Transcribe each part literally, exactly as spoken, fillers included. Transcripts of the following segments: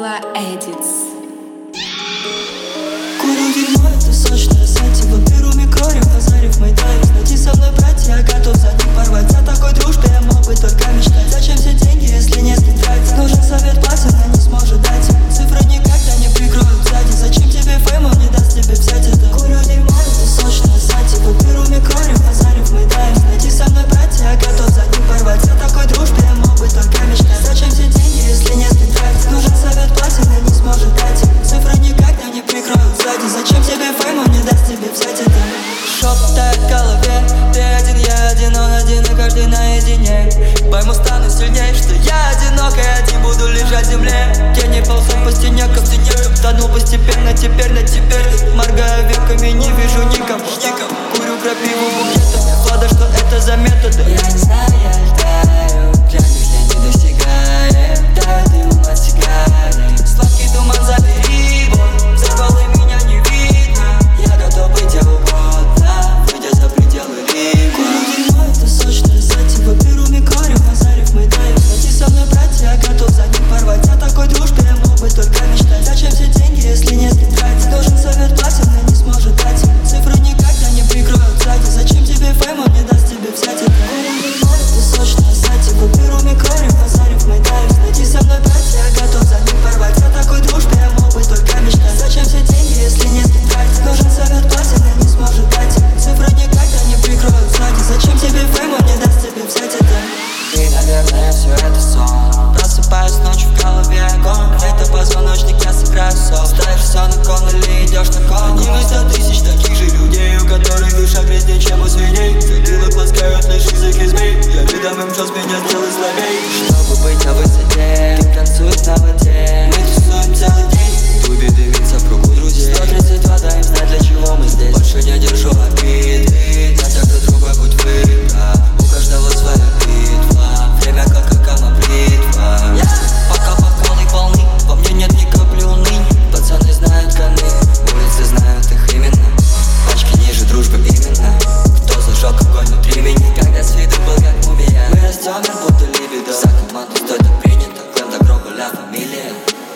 Мила Эдитс. Курю дерьмо, это сочное сативо. Беру микрорим, базарив мой тайм. Найди со мной, братья, я готов за них порвать. О такой дружбе я мог бы только мечтать. Зачем все деньги, если не тратить? Нужен совет, платит, но не сможет дать. Цифры никогда не прикроют сзади. Зачем тебе фейм, он не даст тебе взять это. Курю дерьмо, это сочное сативо. Беру микрорим, базарив мой тайм. Найди со мной, братья, я готов за них порвать. О такой дружбе я мог бы только мечтать. Зачем все деньги, если не тратить? Нужен совет, платит, но не сможет дать. Цифры никогда не прикроют сзади. Зачем тебе фейм, он не даст тебе взять это. Шепотает в голове, ты один, я один, он один, и каждый наедине. Пойму, стану сильнее, что я одинок, и один буду лежать в земле. Тени ползут по стене, как в стене. Тонул постепенно, теперь на теперь. Моргаю веками, не вижу никого. Курю крапиву букетами, Влада, что это за методы? Я не знаю, я летаю, глянешь, я не достигаю. Даю дым от сигарет, сладкий туман, забери его. Взорвал и меня не видно. Я готов быть я угодно, выйдя за пределы лига. Курю дерьмо, это сочное сативо. Беру микрорим, базарив мой тайм. Найди со мной, братья, я готов за них порвать. О такой дружбе я мог бы только мечтать. Зачем все деньги, если не тратить? Должен совет, платит, но не сможет дать. Цифры никогда не прикроют сзади. Зачем тебе фейм, он не даст тебе взять это. Курю дерьмо, это сочное сативо. Беру микрорим, базарив мой тайм. Найди со мной, братья, я готов за них порвать. О такой дружбе я мог бы только мечтать. Зачем все деньги, если не тратить? Должен совет, платит, но не сможет дать. Цифры никогда не прикроют сзади. Зачем тебе фейм, он не даст тебе взять это. И, наверное, все это сон. Просыпаюсь ночью, в голове огонь. Это позвоночник, я сыграю сон. Ставишь все на кон или идешь на кон. Одним из ста тысяч таких же людей, у которых душа грязнее, чем у свиней. Затылок ласкают лишь языки змей. Я видом им жёст, меня сделай слабей. Чтобы быть на высоте, ты танцуешь на воде. Мы тусуем целый день, клубе дымится в кругу друзей. сто тридцать два, даем знать, для чего мы здесь. Больше не держу обиды, хотя кто другой путь выбрал. У каждого своя битва, время как акама бритва. Я пока бокалы полны, во мне нет ни капли уныния. Пацаны знают коны, улицы знают их именно. Пачки ниже дружбы именно. Кто зажег огонь внутри меня, когда с виду был как мумия. Мы растем, как будто либидо. За команду стоит так принято, клан добро, ля фамилия.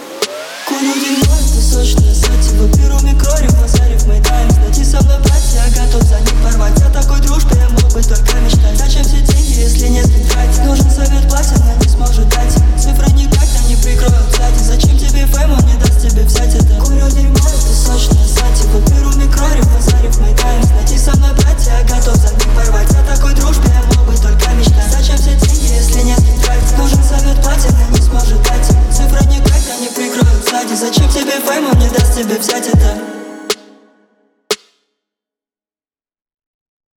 Курю дерьмо, это сочное сативо. Беру микрорим, базарив мой тайм. Найди со мной, братья, я готов за них порвать. О такой дружбе я мог бы только мечтать. Зачем все деньги, если не тратить? Нужен совет, платит, но не сможет дать. Цифры никогда не прикроют сзади. Зачем тебе фейм, он не даст тебе взять это. Курю дерьмо, это сочное сативо. Беру микрорим, базарив мой тайм. Найди со мной, братья, я готов за них порвать. О такой дружбе я мог бы только мечтать. Зачем все деньги, если не тратить? Нужен совет, платит, но не сможет дать. Цифры никогда не прикроют сзади. Зачем тебе фейм, он не даст тебе взять это.